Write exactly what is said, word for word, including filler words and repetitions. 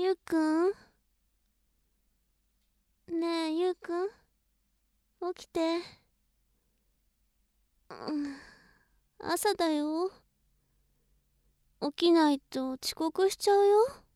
ゆうくん、ねえゆうくん、起きて。うん、朝だよ。起きないと遅刻しちゃうよ。